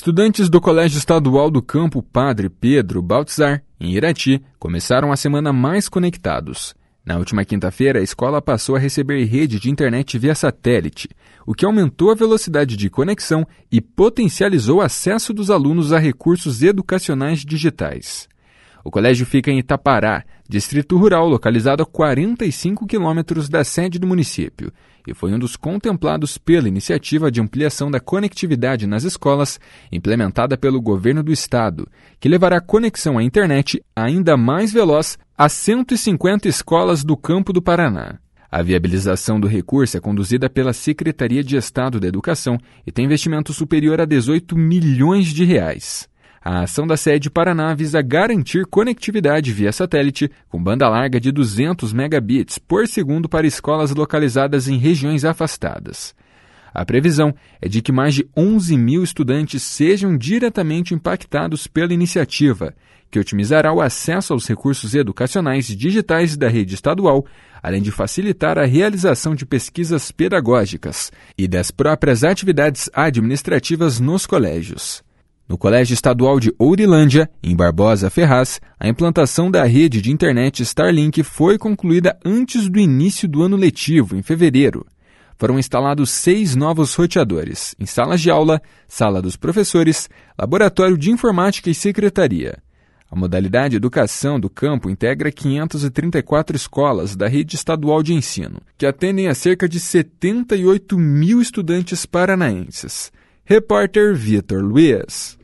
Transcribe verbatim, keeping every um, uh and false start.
Estudantes do Colégio Estadual do Campo Padre Pedro Baltzar, em Irati, começaram a semana mais conectados. Na última quinta-feira, a escola passou a receber rede de internet via satélite, o que aumentou a velocidade de conexão e potencializou o acesso dos alunos a recursos educacionais digitais. O colégio fica em Itapará, distrito rural localizado a quarenta e cinco quilômetros da sede do município, e foi um dos contemplados pela iniciativa de ampliação da conectividade nas escolas, implementada pelo governo do estado, que levará a conexão à internet ainda mais veloz a cento e cinquenta escolas do campo do Paraná. A viabilização do recurso é conduzida pela Secretaria de Estado da Educação e tem investimento superior a dezoito milhões de reais. A ação da sede Paraná visa garantir conectividade via satélite com banda larga de duzentos megabits por segundo para escolas localizadas em regiões afastadas. A previsão é de que mais de onze mil estudantes sejam diretamente impactados pela iniciativa, que otimizará o acesso aos recursos educacionais digitais da rede estadual, além de facilitar a realização de pesquisas pedagógicas e das próprias atividades administrativas nos colégios. No Colégio Estadual de Ourilândia, em Barbosa Ferraz, a implantação da rede de internet Starlink foi concluída antes do início do ano letivo, em fevereiro. Foram instalados seis novos roteadores, em salas de aula, sala dos professores, laboratório de informática e secretaria. A modalidade Educação do Campo integra quinhentas e trinta e quatro escolas da rede estadual de ensino, que atendem a cerca de setenta e oito mil estudantes paranaenses. Repórter Vitor Luiz.